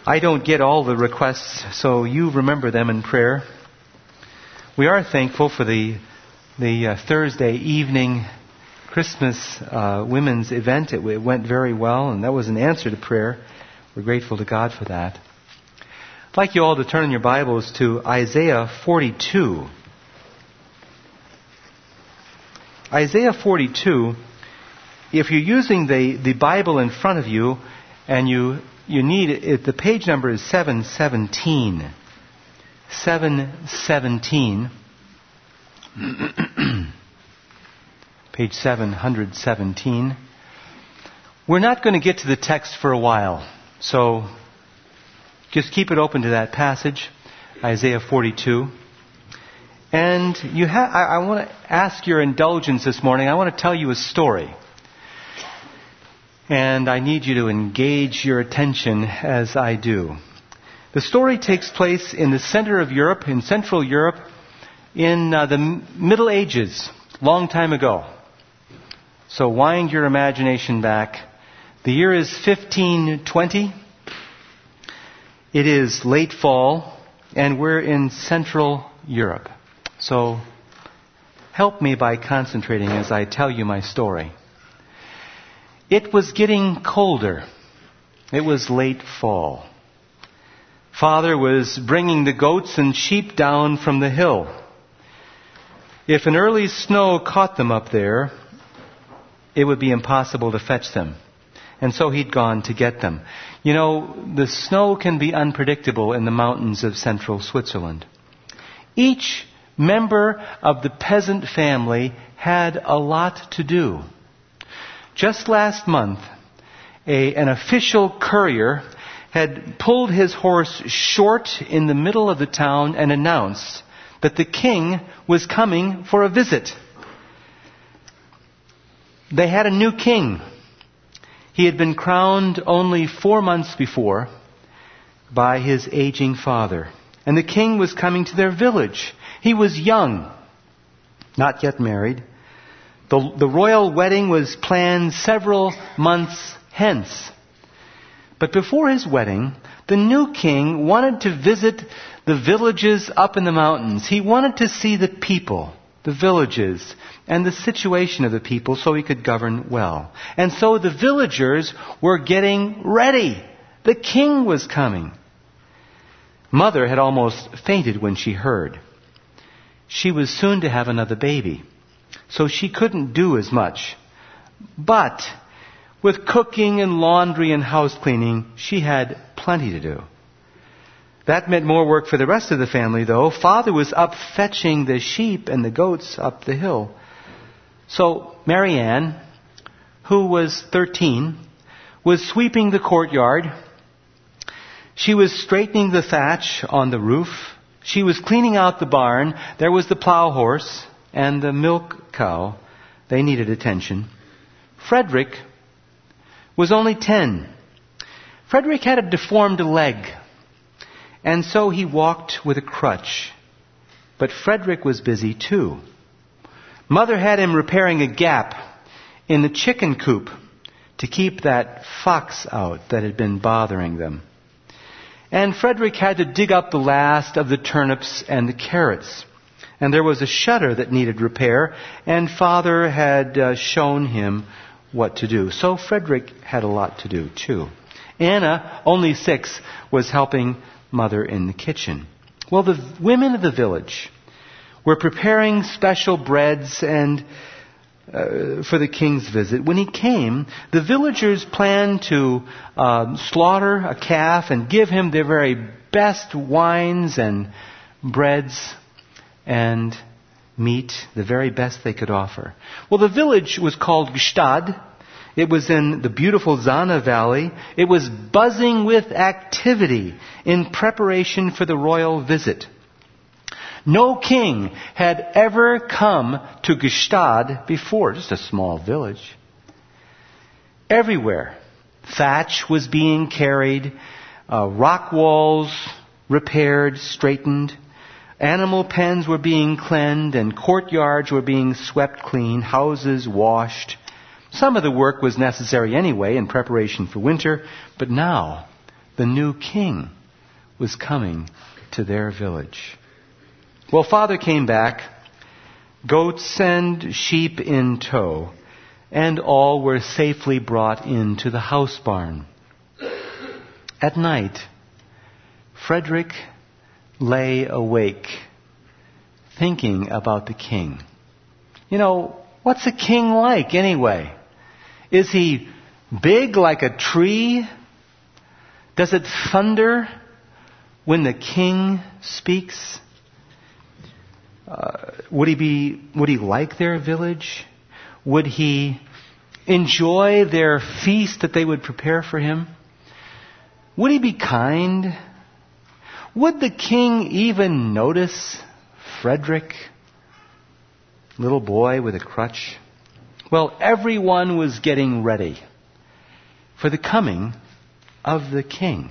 I don't get all the requests, so you remember them in prayer. We are thankful for the Thursday evening Christmas women's event. It went very well, and that was an answer to prayer. We're grateful to God for that. I'd like you all to turn in your Bibles to Isaiah 42. Isaiah 42, if you're using the Bible in front of you and you need it, the page number is 717. 717. Page 717. We're not going to get to the text for a while, so just keep it open to that passage, Isaiah 42. And I want to ask your indulgence this morning. I want to tell you a story. And I need you to engage your attention as I do. The story takes place in the center of Europe, in Central Europe, in the Middle Ages, long time ago. So wind your imagination back. The year is 1520. It is late fall, and we're in Central Europe. So help me by concentrating as I tell you my story. It was getting colder. It was late fall. Father was bringing the goats and sheep down from the hill. If an early snow caught them up there, it would be impossible to fetch them. And so he'd gone to get them. You know, the snow can be unpredictable in the mountains of central Switzerland. Each member of the peasant family had a lot to do. Just last month, an official courier had pulled his horse short in the middle of the town and announced that the king was coming for a visit. They had a new king. He had been crowned only 4 months before by his aging father. And the king was coming to their village. He was young, not yet married. The royal wedding was planned several months hence. But before his wedding, the new king wanted to visit the villages up in the mountains. He wanted to see the people, the villages, and the situation of the people so he could govern well. And so the villagers were getting ready. The king was coming. Mother had almost fainted when she heard. She was soon to have another baby, so she couldn't do as much. But with cooking and laundry and house cleaning, she had plenty to do. That meant more work for the rest of the family, though. Father was up fetching the sheep and the goats up the hill. So Marianne, who was 13, was sweeping the courtyard. She was straightening the thatch on the roof. She was cleaning out the barn. There was the plow horse and the milk cow. They needed attention. Frederick was only 10. Frederick had a deformed leg, and so he walked with a crutch. But Frederick was busy too. Mother had him repairing a gap in the chicken coop to keep that fox out that had been bothering them. And Frederick had to dig up the last of the turnips and the carrots. And there was a shutter that needed repair, and Father had shown him what to do. So Frederick had a lot to do too. Anna, only 6, was helping Mother in the kitchen. Well, the women of the village were preparing special breads and for the king's visit. When he came, the villagers planned to slaughter a calf and give him their very best wines and breads and meat, the very best they could offer. Well, the village was called Gstaad. It was in the beautiful Zana Valley. It was buzzing with activity in preparation for the royal visit. No king had ever come to Gstaad before, just a small village. Everywhere, thatch was being carried, rock walls repaired, straightened, animal pens were being cleansed, and courtyards were being swept clean, houses washed. Some of the work was necessary anyway in preparation for winter, but now the new king was coming to their village. Well, Father came back, goats and sheep in tow, and all were safely brought into the house barn. At night, Frederick lay awake, thinking about the king. You know, what's a king like anyway? Is he big like a tree? Does it thunder when the king speaks? Would he like their village? Would he enjoy their feast that they would prepare for him? Would he be kind? Would the king even notice Frederick, little boy with a crutch? Well, everyone was getting ready for the coming of the king.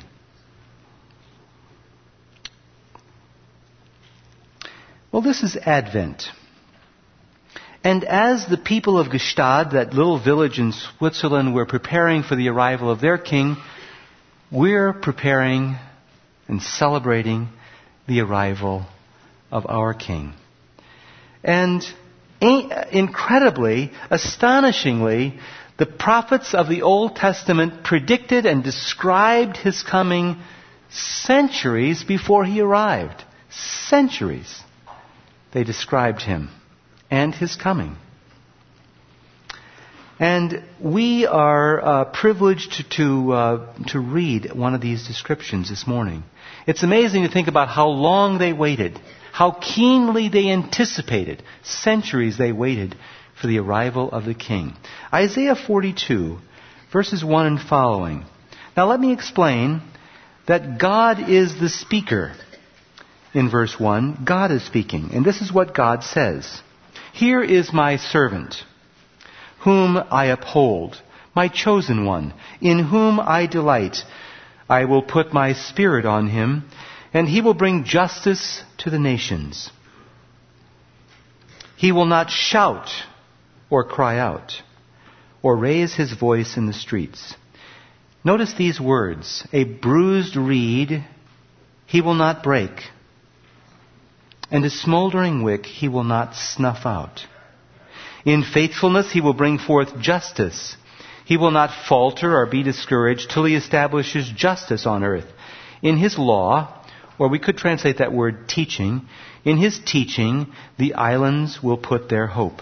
Well, this is Advent. And as the people of Gstaad, that little village in Switzerland, were preparing for the arrival of their king, we're preparing and celebrating the arrival of our king. And incredibly, astonishingly, the prophets of the Old Testament predicted and described his coming centuries before he arrived. Centuries. They described him and his coming. And we are privileged to read one of these descriptions this morning. It's amazing to think about how long they waited, how keenly they anticipated, centuries they waited for the arrival of the king. Isaiah 42, verses 1 and following. Now let me explain that God is the speaker. In verse 1, God is speaking, and this is what God says. Here is my servant, whom I uphold, my chosen one, in whom I delight. I will put my spirit on him, and he will bring justice to the nations. He will not shout or cry out, or raise his voice in the streets. Notice these words, a bruised reed he will not break, and a smoldering wick he will not snuff out. In faithfulness he will bring forth justice. He will not falter or be discouraged till he establishes justice on earth. In his law, or we could translate that word teaching, in his teaching the islands will put their hope.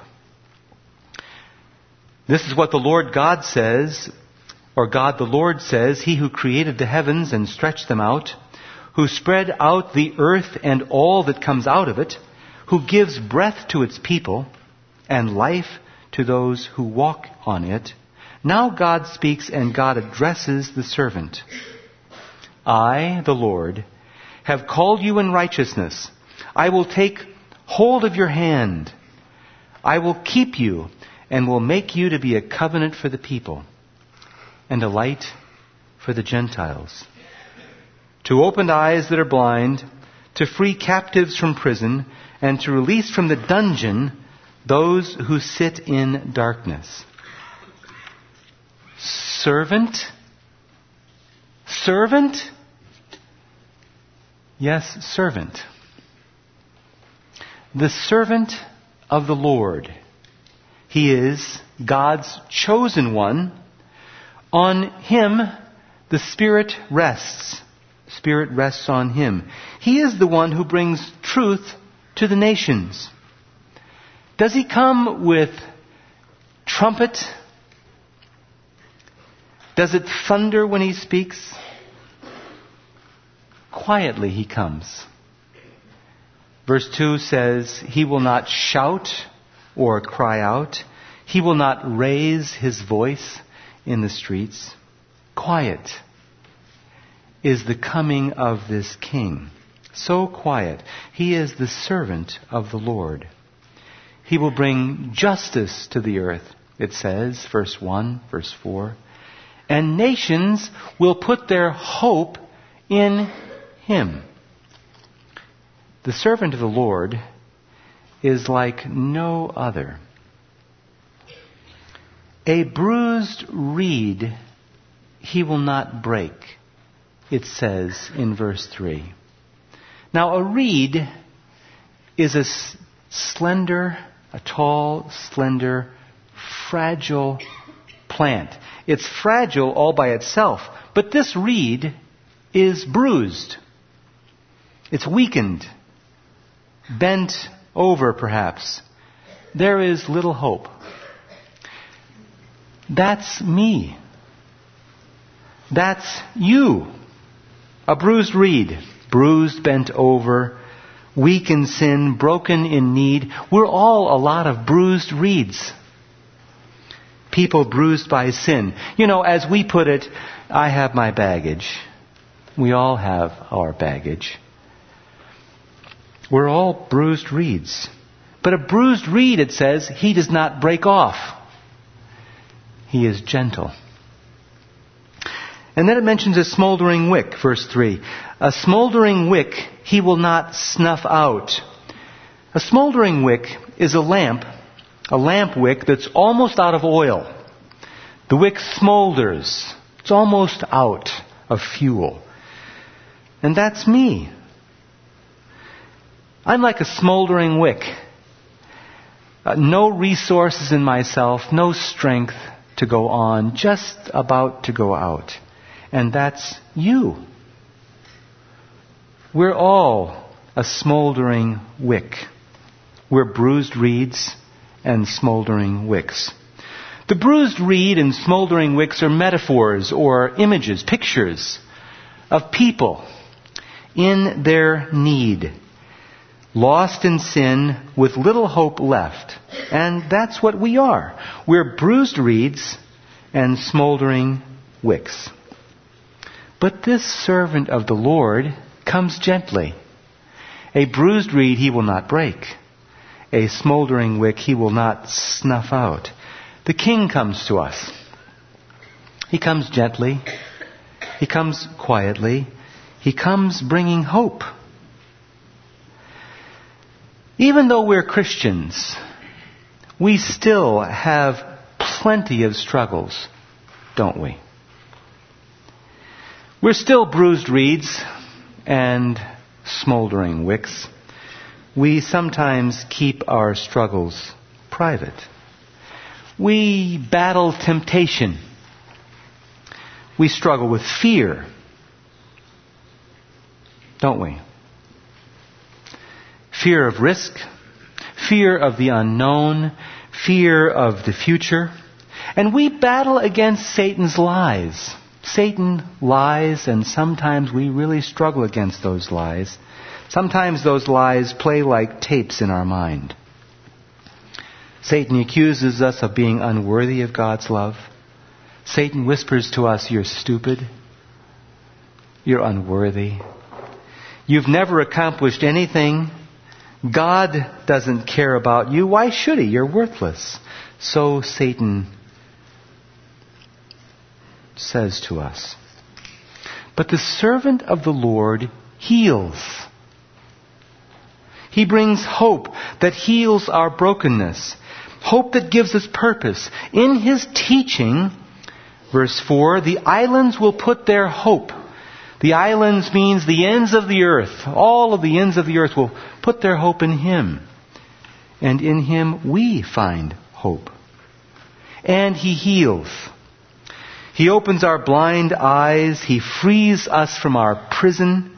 This is what the Lord God says, or God the Lord says, he who created the heavens and stretched them out, who spread out the earth and all that comes out of it, who gives breath to its people and life to those who walk on it. Now God speaks and God addresses the servant. I, the Lord, have called you in righteousness. I will take hold of your hand. I will keep you and will make you to be a covenant for the people and a light for the Gentiles. To open eyes that are blind, to free captives from prison, and to release from the dungeon those who sit in darkness. Servant? Servant? Yes, servant. The servant of the Lord. He is God's chosen one. On him the Spirit rests. Spirit rests on him. He is the one who brings truth to the nations. Does he come with trumpet? Does it thunder when he speaks? Quietly he comes. Verse 2 says, he will not shout or cry out. He will not raise his voice in the streets. Quiet is the coming of this king. So quiet. He is the servant of the Lord. He will bring justice to the earth, it says, verse 1, verse 4. And nations will put their hope in him. The servant of the Lord is like no other. A bruised reed he will not break. it says in verse 3. Now, a reed is a tall, slender, fragile plant. It's fragile all by itself, but this reed is bruised. It's weakened, bent over perhaps. There is little hope. That's me. That's you. A bruised reed, bruised, bent over, weak in sin, broken in need. We're all a lot of bruised reeds. People bruised by sin. You know, as we put it, I have my baggage. We all have our baggage. We're all bruised reeds. But a bruised reed, it says, he does not break off. He is gentle. And then it mentions a smoldering wick, verse 3. A smoldering wick he will not snuff out. A smoldering wick is a lamp wick that's almost out of oil. The wick smolders. It's almost out of fuel. And that's me. I'm like a smoldering wick. No resources in myself, no strength to go on, just about to go out. And that's you. We're all a smoldering wick. We're bruised reeds and smoldering wicks. The bruised reed and smoldering wicks are metaphors or images, pictures of people in their need, lost in sin with little hope left. And that's what we are. We're bruised reeds and smoldering wicks. But this servant of the Lord comes gently. A bruised reed he will not break. A smoldering wick he will not snuff out. The King comes to us. He comes gently. He comes quietly. He comes bringing hope. Even though we're Christians, we still have plenty of struggles, don't we? We're still bruised reeds and smoldering wicks. We sometimes keep our struggles private. We battle temptation. We struggle with fear, don't we? Fear of risk, fear of the unknown, fear of the future. And we battle against Satan's lies. Satan lies, and sometimes we really struggle against those lies. Sometimes those lies play like tapes in our mind. Satan accuses us of being unworthy of God's love. Satan whispers to us, "You're stupid. You're unworthy. You've never accomplished anything. God doesn't care about you. Why should he? You're worthless." So Satan says to us. But the servant of the Lord heals. He brings hope that heals our brokenness. Hope that gives us purpose. In his teaching, verse 4, the islands will put their hope. The islands means the ends of the earth. All of the ends of the earth will put their hope in him. And in him we find hope. And he heals. He opens our blind eyes. He frees us from our prison.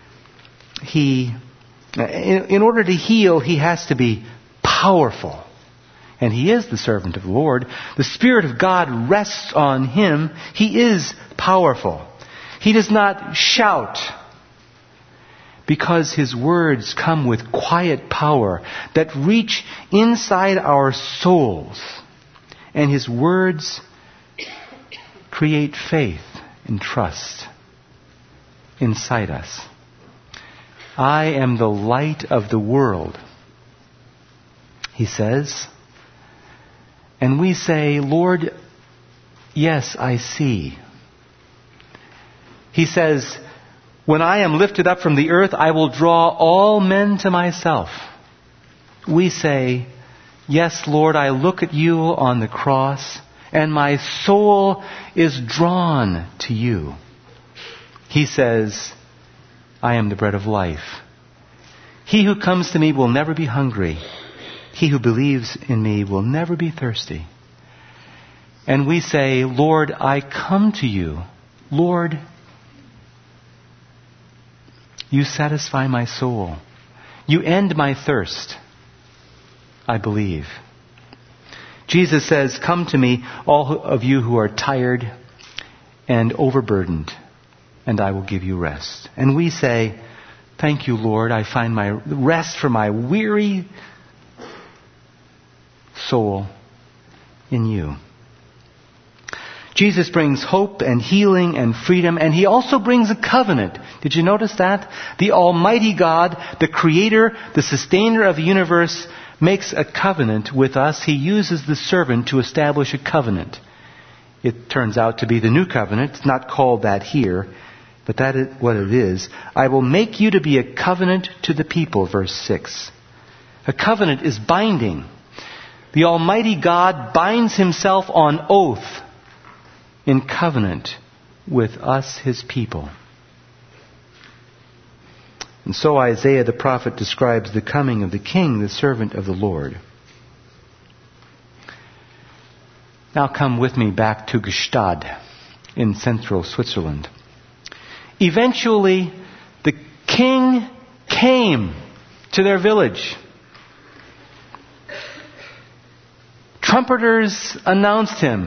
In order to heal, he has to be powerful. And he is the servant of the Lord. The Spirit of God rests on him. He is powerful. He does not shout, because his words come with quiet power that reach inside our souls. And his words create faith and trust inside us. I am the light of the world, he says. And we say, Lord, yes, I see. He says, when I am lifted up from the earth, I will draw all men to myself. We say, yes, Lord, I look at you on the cross, and my soul is drawn to you. He says, I am the bread of life. He who comes to me will never be hungry. He who believes in me will never be thirsty. And we say, Lord, I come to you. Lord, you satisfy my soul. You end my thirst. I believe. Jesus says, come to me, all of you who are tired and overburdened, and I will give you rest. And we say, thank you, Lord. I find my rest for my weary soul in you. Jesus brings hope and healing and freedom, and He also brings a covenant. Did you notice that? The Almighty God, the Creator, the Sustainer of the universe, makes a covenant with us. He uses the servant to establish a covenant. It turns out to be the New Covenant. It's not called that here, but that is what it is. I will make you to be a covenant to the people, verse 6. A covenant is binding. The Almighty God binds Himself on oath in covenant with us, His people. And so Isaiah the prophet describes the coming of the King, the servant of the Lord. Now come with me back to Gstaad in central Switzerland. Eventually, the king came to their village. Trumpeters announced him.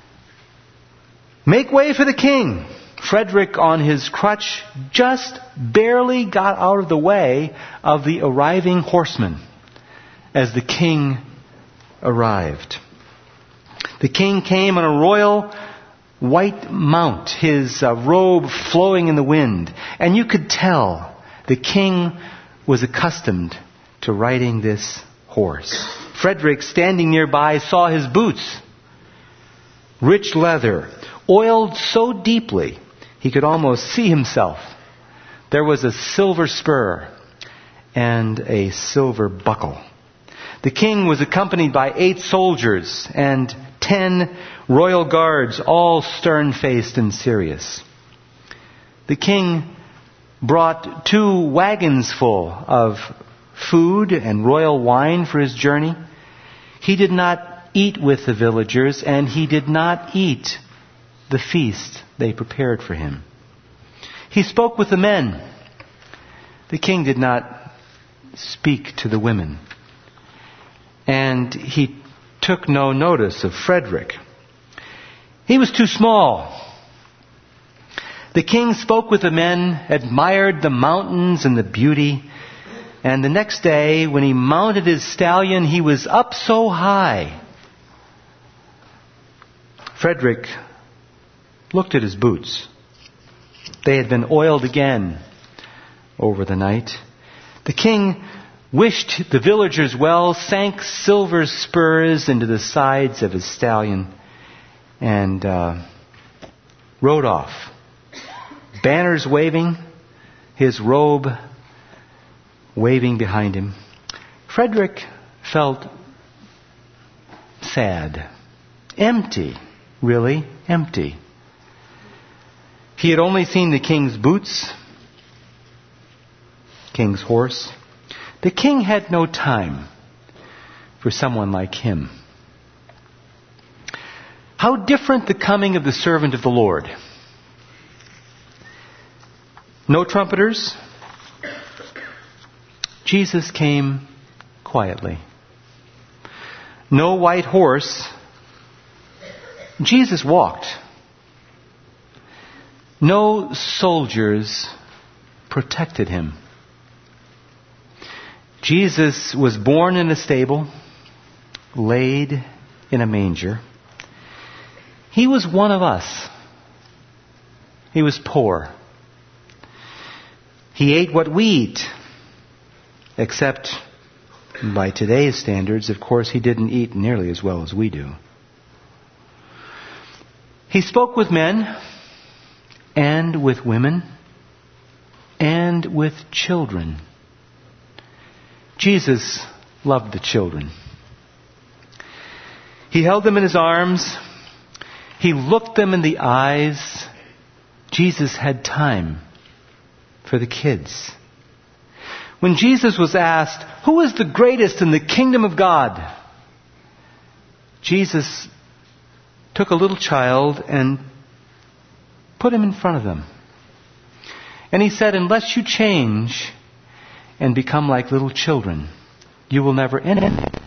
Make way for the king. Frederick, on his crutch, just barely got out of the way of the arriving horsemen as the king arrived. The king came on a royal white mount, his robe flowing in the wind. And you could tell the king was accustomed to riding this horse. Frederick, standing nearby, saw his boots. Rich leather, oiled so deeply he could almost see himself. There was a silver spur and a silver buckle. The king was accompanied by 8 soldiers and 10 royal guards, all stern-faced and serious. The king brought 2 wagons full of food and royal wine for his journey. He did not eat with the villagers, and he did not eat the feast they prepared for him. He spoke with the men. The king did not speak to the women. And he took no notice of Frederick. He was too small. The king spoke with the men, admired the mountains and the beauty. And the next day, when he mounted his stallion, he was up so high. Frederick looked at his boots. They had been oiled again over the night. The king wished the villagers well, sank silver spurs into the sides of his stallion, and rode off. Banners waving, his robe waving behind him. Frederick felt sad, empty, really empty. He had only seen the king's boots, king's horse. The king had no time for someone like him. How different the coming of the servant of the Lord. No trumpeters. Jesus came quietly. No white horse. Jesus walked. No soldiers protected him. Jesus was born in a stable, laid in a manger. He was one of us. He was poor. He ate what we eat, except by today's standards, of course, he didn't eat nearly as well as we do. He spoke with men and with women and with children. Jesus loved the children. He held them in his arms. He looked them in the eyes Jesus had time for the kids. When Jesus was asked, who is the greatest in the kingdom of God? Jesus took a little child and put him in front of them. And he said, unless you change and become like little children, you will never enter.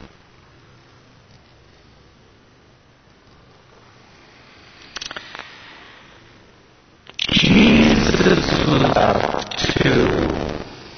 Jesus loved too.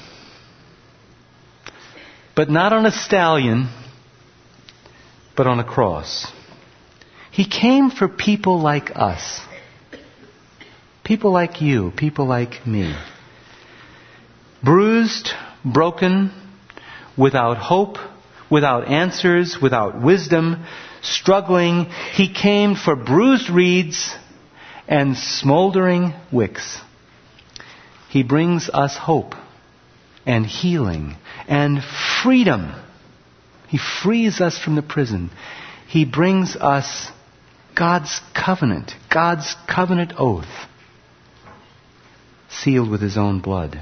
But not on a stallion, but on a cross. He came for people like us. People like you, people like me. Bruised, broken, without hope, without answers, without wisdom, struggling. He came for bruised reeds and smoldering wicks. He brings us hope and healing and freedom. He frees us from the prison. He brings us God's covenant oath, sealed with His own blood.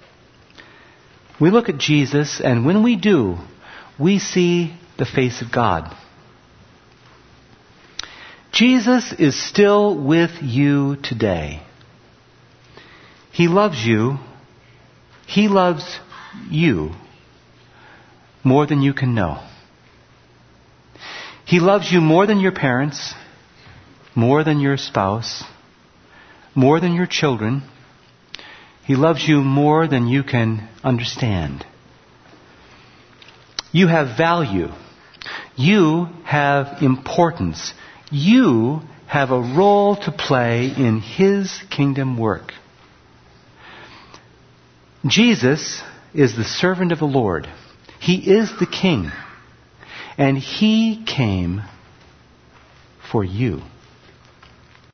We look at Jesus, and when we do, we see the face of God. Jesus is still with you today. He loves you. He loves you more than you can know. He loves you more than your parents, more than your spouse, more than your children. He loves you more than you can understand. You have value. You have importance. You have a role to play in His kingdom work. Jesus is the servant of the Lord. He is the King. And He came for you.